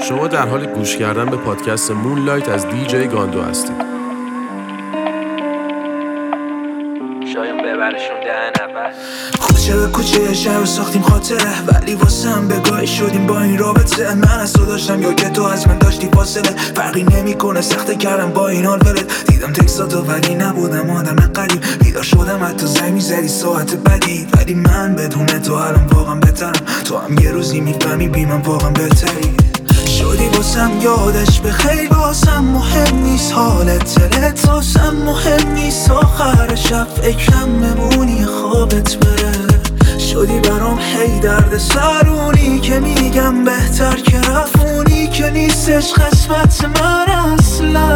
شما در حال گوش کردن به پادکست مونلایت از دیجی گاندو هستید. شاید ببرشون ده نفر. کوچه به کوچه شهر ساختیم خاطره، ولی واسه هم بگاهی شدیم با این رابطه. من از تو داشتم یا که تو از من داشتی فاصله، فرقی نمیکنه سخته کردم با این حال ولت. دیدم تکساتو ولی نبودم آدم قریب، بیدار شدم حتی زنگ میزدی ساعت بدی، ولی من بدون تو الان واقعا بهترم. تو هم یه روزی میفهمی بی من واقعا بهتری شدی. واسم یادش به خیلی واسم مهم نیست حالت دلت، واسم مهم نیست آخر شب فکرم بمونی خوابت بره. شدی برام هی درد سرونی که میگم بهتر که رفونی، که نیستش قسمت من اصلا.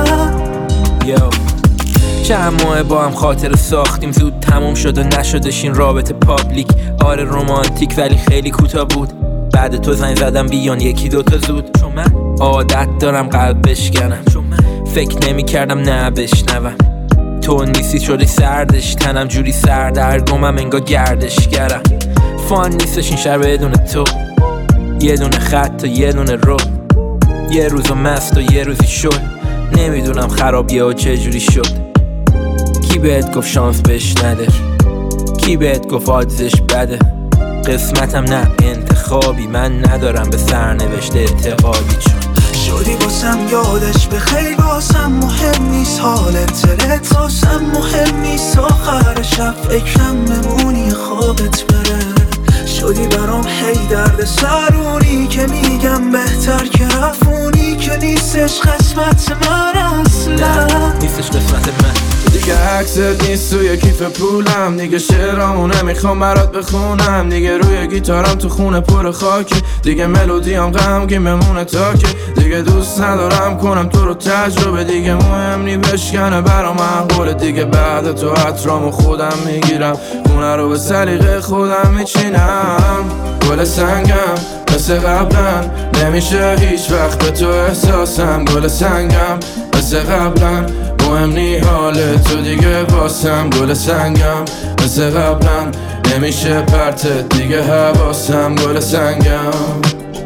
چند ماه با هم خاطر ساختیم، زود تموم شد و نشدش این رابطه پابلیک. آره رومانتیک ولی خیلی کوتاه بود. بعد تو زنگ زدم بیان یکی دوتا زود، چون من عادت دارم قلب بشکنم، چون من فکر نمی کردم نه بشنوم. تو نیستی شدی سردش، تنم جوری سردرگمم انگار گردشگرم. فان نیستش این شهر بدون تو، یه دونه خط و یه دونه رو، یه روزو مست و یه روزی شد. نمیدونم خرابیه و چه جوری شد. کی بهت گفت شانس بهش نده؟ کی بهت گفت آدزش بده؟ قسمتم نه انتخابی، من ندارم به سرنوشت اعتقادی. چون شدی واسم یادش به خیلی واسم مهم نیست حالت دلت، واسم مهم نیست آخر شب فکرم بمونی خوابت بره. شدی برام هی درد سرونی که میگم بهتر که رفونی، که نیستش قسمت من اصلا. نیستش قسمت من. دیگه عکست نیست توی کیف پولم، دیگه شعرامو نمیخوام برات بخونم، دیگه روی گیتارم تو خونه پر خاکی، دیگه ملودیام غمگین بمونه تا که دیگه دوست ندارم کنم تو رو تجربه، دیگه مهم نی بشکنه برا من قوله. دیگه بعد تو عطرامو خودم میگیرم، خونه رو به سلیقه خودم میچینم. گل سنگم مثل قبلا، نمیشه هیچ وقت به تو احساسم. گل سنگم مثل قبلا، مهم نی حال تو دیگه واسم. گل سنگم مثل قبلا، نمیشه پرتت دیگه حواسم. گل سنگم،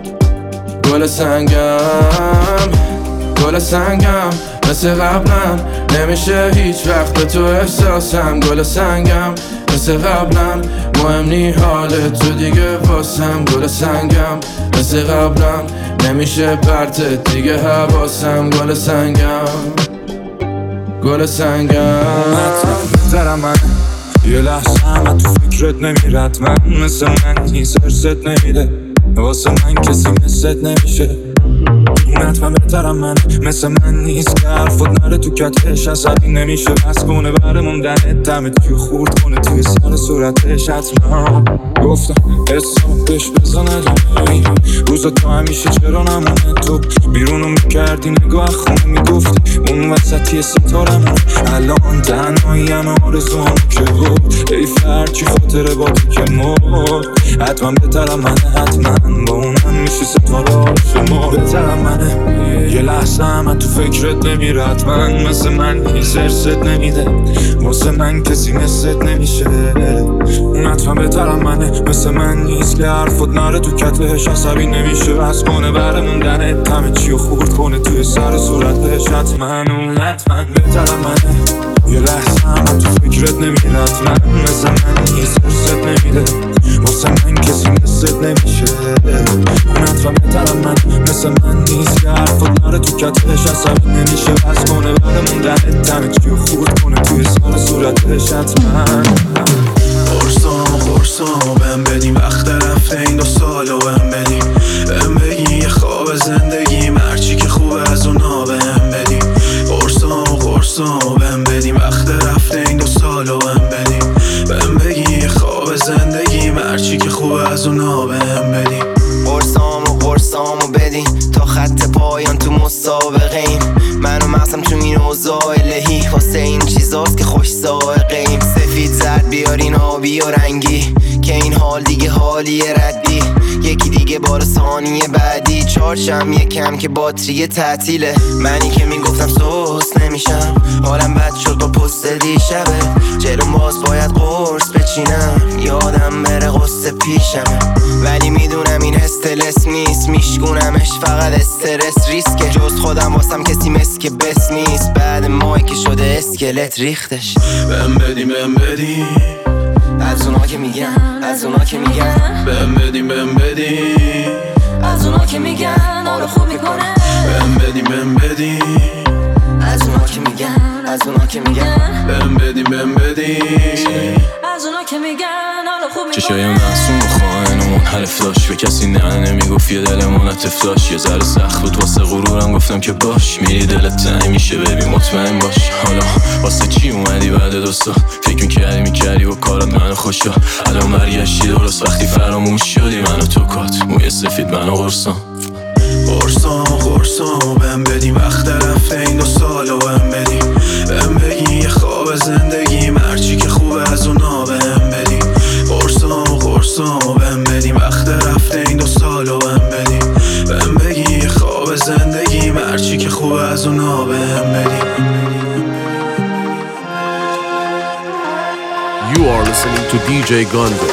گل سنگم، گل سنگم مثل قبلا، نمیشه هیچ وقت به تو احساسم. گل سنگم مثل قبلا، مهم نی حال تو دیگه واسم. گل سنگم مثل قبلا، نمیشه پرتت دیگه حواسم. گل سنگم، گل سنگم دارم من یه لحظه همه تو فکرت نمیرد، من مثل من نیست ارست نمیده، واسه من کسی مثلت نمیشه. حتما بهترم من مثل من نیست که حرفت نره تو کتش، عصبی نمیشه بس کنه بره موندنت، دمت کیو خورد کنه توی سر صورتش. حتما گفتم حسابش بزنه جمعی روزا تو همیشه چرا نمونه، تو بیرونو میکردی نگاه خونه میگفتی اون وسطی ستارمون، الان تنهاییم آرزوام که بود ای فرچی خاطره با تو که مرد. حتما بهترم منه، حتما با اونم میشه ستاره شما. بهترم منه یه لحظه من تو فکرت نمیرد، من مثل من نیست ارست نمیده، واسه من کسی مثلت نمیشه. حتما بهترم منه مثل من نیست که حرفت نره تو کتش، عصبی نمیشه بس کنه بره موندنت، همه چیو خورد کنه توی سر صورتش. حتما بهترم منه یه لحظه من تو فکرت نمیرد، من مثل من نیست ارست نمیده، واسه من کسی مثلت نمیشه. حتما بهترم من مثل من نیست که حرفت نره تو کتش، عصبی نمیشه بس کنه بره موندنت، همه چیو خورد کنه توی سر صورتش. حتما قرصامو بهم بدیم، وقت رفته این 2 سالو بهم بدیم، بهم بگی یه خواب زندگیم، هرچی که خوبه از اونا بهم بدیم. قرصامو بهم بدیم، وقت رفته این 2 سالو بهم بدیم، بهم بگی یه خواب زندگیم، هرچی که خوبه از اونا بهم بدیم. قرصامو بدین تا خط پایان تو مسابقه ایم، منو مغزم تو این اوضاع الهی، واسه این چیزاست که خوش سائقه ایم. سفید زرد بیارین آبی و رنگی، که این حال دیگه حالی ردی، یکی دیگه بار ثانیه بعدی. چارشم یکم که باتری تعطیله، منی که میگفتم سوس نمیشم، حالم بد شد با قصه دیشبه جلوم باز باید قرص بچینم یادم بره قصه پیشمه ولی میدونم این استرس نیست میشگونمش فقط استرس ریسکه جز خودم واسم کسی مسک بس نیست بعد ماهی که شده اسکلت ریختش بهم بدی از اونا که میگن بهم بدی از اونا که میگن حالو خوب میکنه بهم بدی از اونا که میگن بهم بدی از اونا که میگن حالو خوب میکنه چشای معصوم و خواهن و منحرف داشت به کسی نه نمیگفت یه دلمون عطف داشت یه ذره سخت بود واسه غرورم گفتم که باش میری دلت تنگ میشه ببین مطمئن باش حالا واسه چی اومدی بعد 2 سال فکر میکردی و کارات منو خوشا الان برگشتی درست وقتی فراموش شدی منو تو کات موی سفید منو قرصام بهم بدی وقت رفته این 2 سال و بهم بدی بهم بگی یه خواب زندگی مرچی که خوبه از اونا بهم بدی قرصامو بهم بدی وقت رفته این 2 سال و بهم بدی بهم بگی یه خواب زندگی مرچی که خوبه از اونا بهم بدی You are listening to DJ Gondo.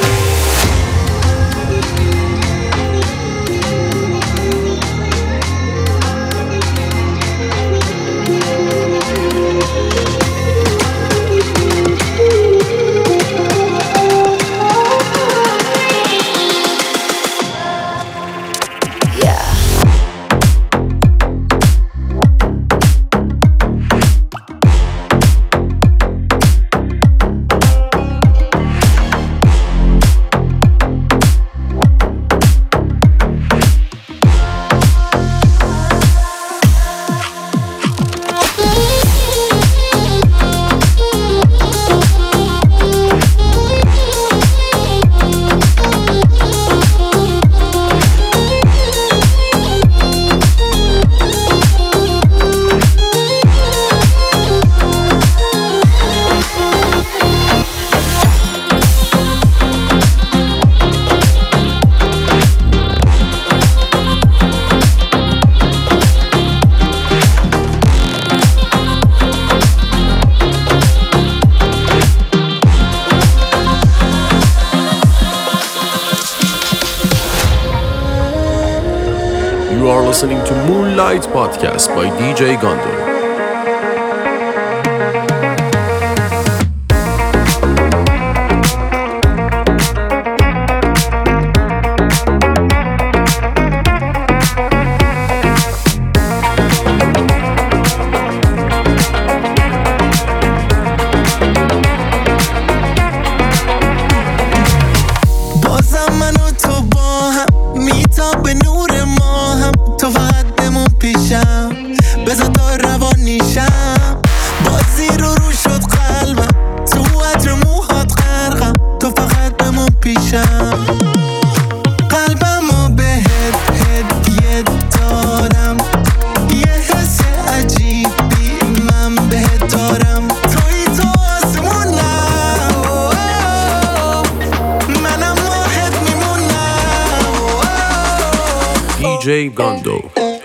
You are listening to Moonlight Podcast by DJ Gondo. بازم من و تو با هم میتاب به نور ما هم تو فقط بمون پیشم بذار تا روانیشم بازی رو شد قلبم تو عطر موهات غرقم تو فقط بمون پیشم قلبمو بهت هدیه دارم یه حس عجیبی من بهت دارم توی تو آسمونم منم واحد میمونم DJ Gondo.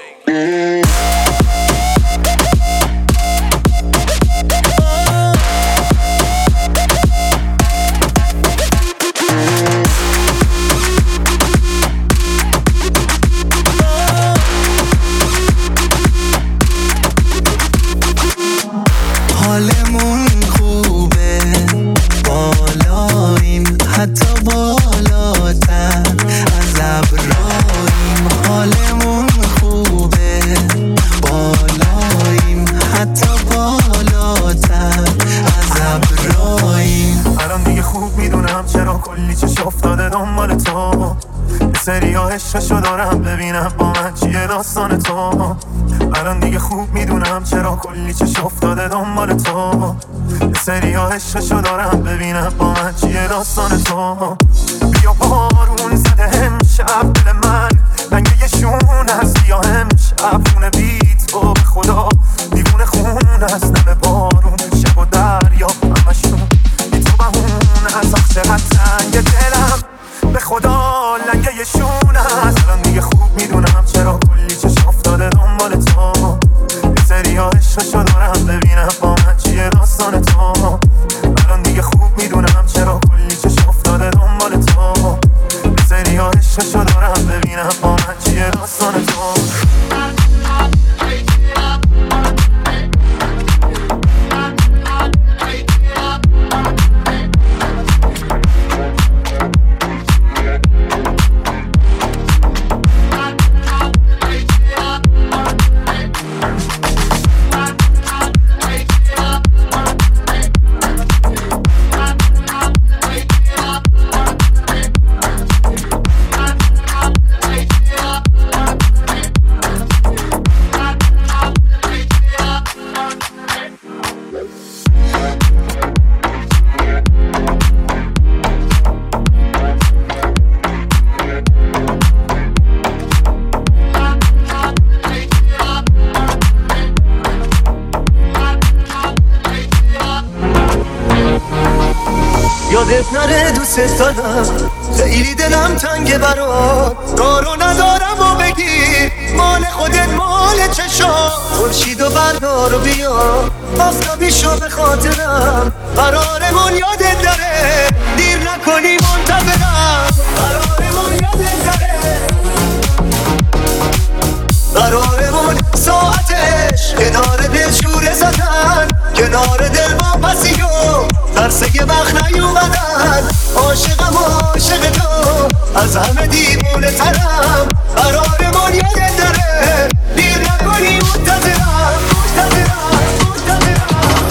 حالمون خوبه بالاییم حتی بالاتر از ابراییم حالمون خوبه بالاییم حتی بالاتر از ابراییم الان دیگه خوب میدونم چرا کلی چش افتاده دنبال تو یه سری ها عشقشو دارم ببینم با من چیه داستان تو الان دیگه خوب میدونم چرا کلی چش افتاده دنبال تو یه سری ها عشقشو دارم ببینم با من چیه داستان تو بیا بارون زده امشب دل من رنگ یه شون هست بیا امشب خونه بیت تو به خدا دیوونه خون هست نمه بارون شب و دریا همشون بی تو بهون هست آخ چقدر تنگ دلم به خدا لنگه یه شون هست الان دیگه خوب میدونم چرا کلی چش افتاده دنبال تو یه سری ها عشقشو دارم ببینم با من چیه داستان تو یادت نره دوست دارم، خیلی دلم تنگه برات، کارو ندارم و بگی مال خودت مال چشام. خورشید و بردار و بیا آفتابی شو به خاطرم، قرارمون یادت داره دیر نکنی منتظرم، قرارمون یادت داره، قرارمون ساعتش کنار دل شوره زدن، کنار دل با پسی و ترسه یه وقت نیومدن. عاشقم عاشق تو از همه دیوونه ترم، قرارمون یادت داره دیر نکنی منتظرم، منتظرم، منتظرم.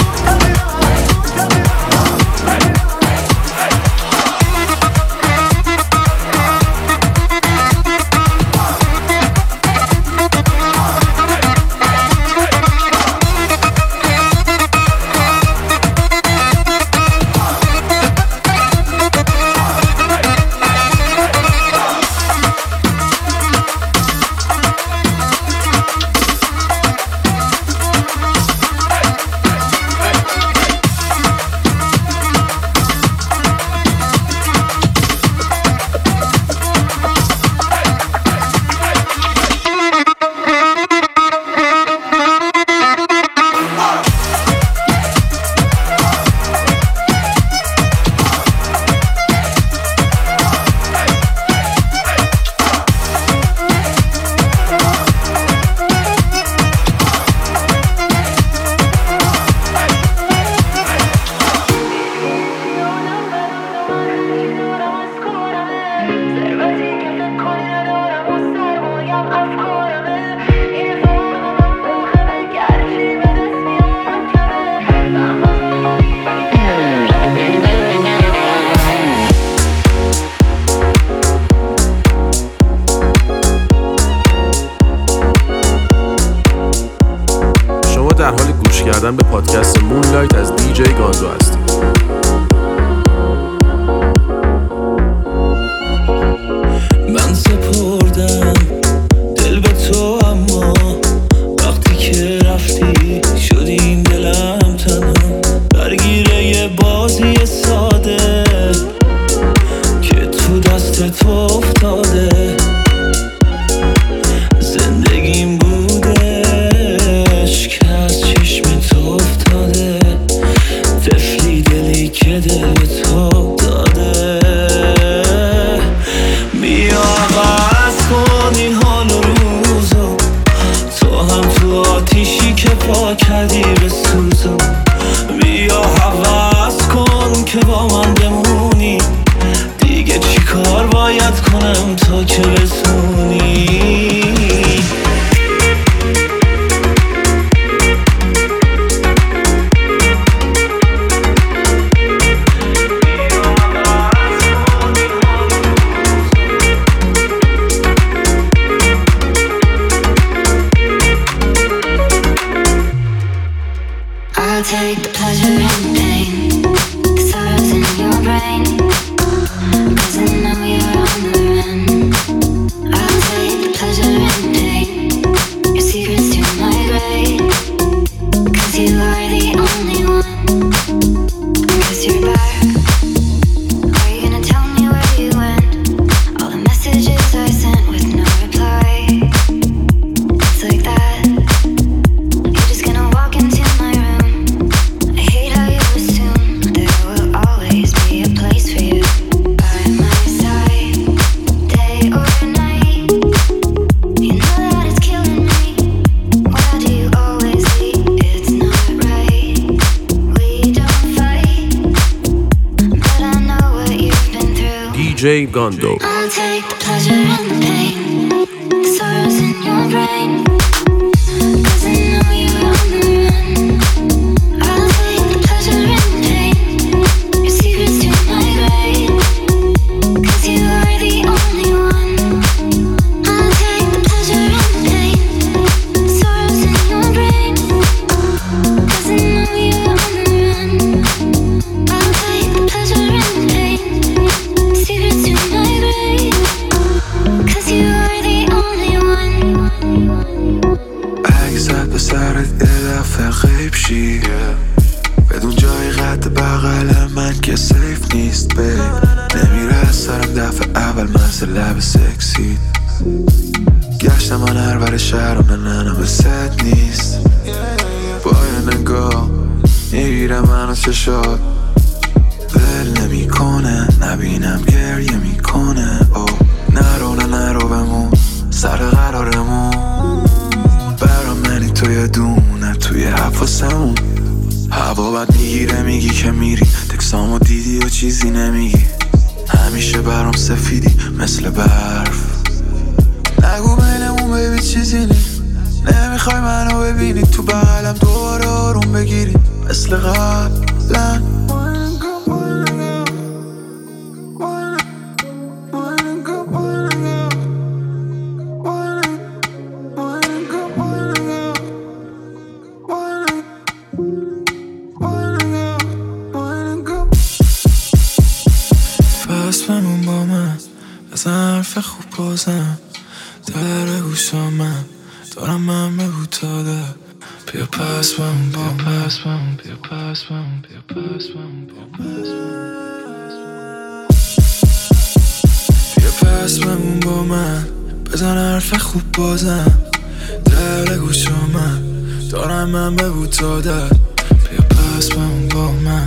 در حال گوش کردن به پادکست مونلایت از دیجی گاندو هستید. من سپردم دل به تو، اما وقتی که رفتی شد این دلم تنها، درگیره یه بازی ساده که تو دست تو افتاده. زندگیم بودش که از چشم تو افتاده، طفلی دلی که دل به تو داده. بیا عوض کن این حال و روزو، تو هم تو آتیشی که پا کردی به سوزو. بیا عوض کن که با من بمونی، دیگه چی کار باید کنم تا که بتونی. I'll take the pleasure and pain, the sorrows in your brain, 'cause I know you're on the run. I'll take the pleasure and pain, your secrets to my grave, 'cause you are the only one, 'cause you're back. Are you gonna tell me where you went? All the messages I sent with no reply. It's like that. You're just gonna walk into my room. I hate how you assume there will always be a place for you by my side, day or night. You know that it's killing me. Why do you always leave? It's not right. We don't fight, but I know what you've been through. دیجی گاندو. I'll take the pleasure and the pain, the sorrows in your brain, 'cause I know you're on the run. I'll take the pleasure and the pain, your secrets to my grave, 'cause you are the only one. I'll take the pleasure and the pain, the sorrows in your brain, 'cause I know you're on the run. I'll take the pleasure and the pain, secrets to my grave, 'cause you are the only one. که سیف نیست بیب نمیره از سرم دفعه اول مثل لب سکسی گشتم من هر ور شهرم نه به ست نیست با یه نگاه میگیره منو چشات ول نمی کنه نبینم گریه میکنه نرو بمون سر قرارمون برا منی تو یه دونه توی حفاظمون هوا بد میگیره میگی که میری تکسامو دیدی و چیزی نمیگی همیشه برام سفیدی مثل برف نگو بینمون بیبی چیزی نیست نمیخوای منو ببینی تو بغلم دوباره آروم بگیری مثل قبلا پس بمون با من بزن حرف خوب بازم در گوشم من دارم من بگو تا ده بیا پس بمون با من بیا پس بمون بیا پس بمون با من بزن حرف خوب بازم در گوشم من دارم من بگو تا ده بیا پس بمون با من.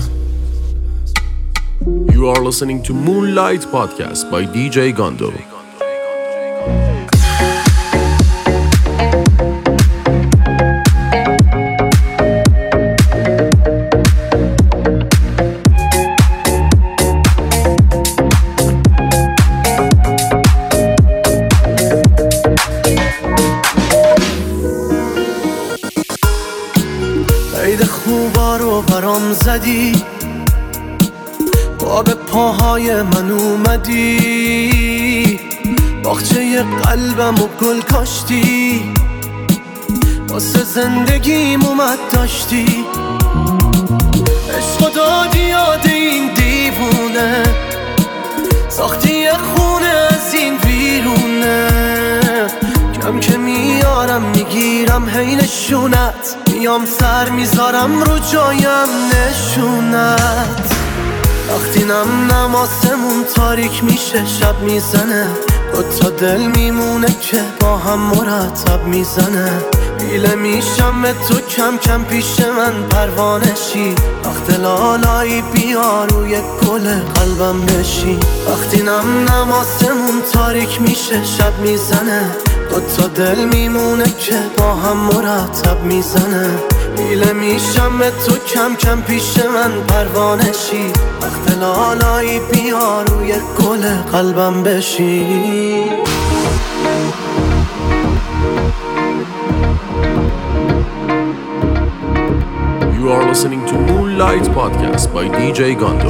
You are listening to Moonlight Podcast by DJ Gondo. عید خوبا رو برام زدی با به پاهای من اومدی باغچه قلبم و گل کاشتی واسه زندگیم اومد داشتی عشق دادی یاد این دیوونه ساختی یه خونه از این ویرونه کم که میارم میگیرم هی نشونت میام سر میذارم رو جایم نشونت وقتی نم آسمون تاریک میشه شب میزنه دوتا دل میمونه که با هم مرتب میزنه بیله میشم به تو کم کم پیش من پروانشی وقت لالایی بیا روی گل قلبم بشی وقتی نم آسمون تاریک میشه شب میزنه دوتا دل میمونه که با هم مرتب میزنه بیله میشم به تو کم کم پیش من پروانشی وقت لالایی بیا روی گل قلبم بشی. You are listening to Moonlight Podcast by DJ Gondo.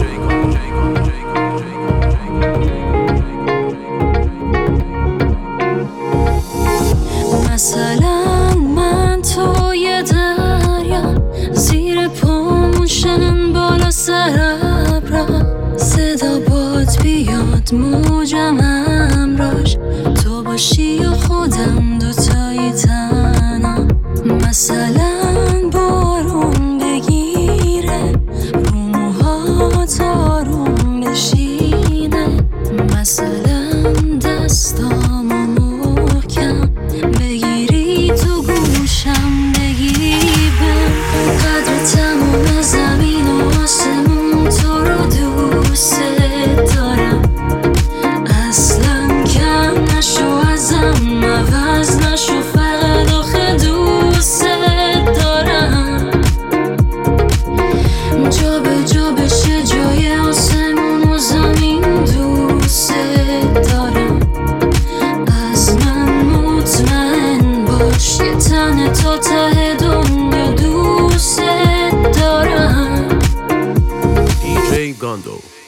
مثلا من توی دریا زیر پاموشن بالا سر ابرا صدا باد بیاد موجم امراش تو باشی و خودم دوتایی تنها مثلا بارون بگیره رو موهات آروم بشینه مثلا دستامو محکم بگیری تو گوشم بگی بهم قدر تموم زمین و آسمون تو رو دوست دارم اصلا کم نشو ازم عوض نشو فقط آخه دوست دارم جا به جا بشه جای آسمون و زمین دوست دارم از من مطمئن باش یه تنه تا ته دنیا دوست دارم. DJ Gondo.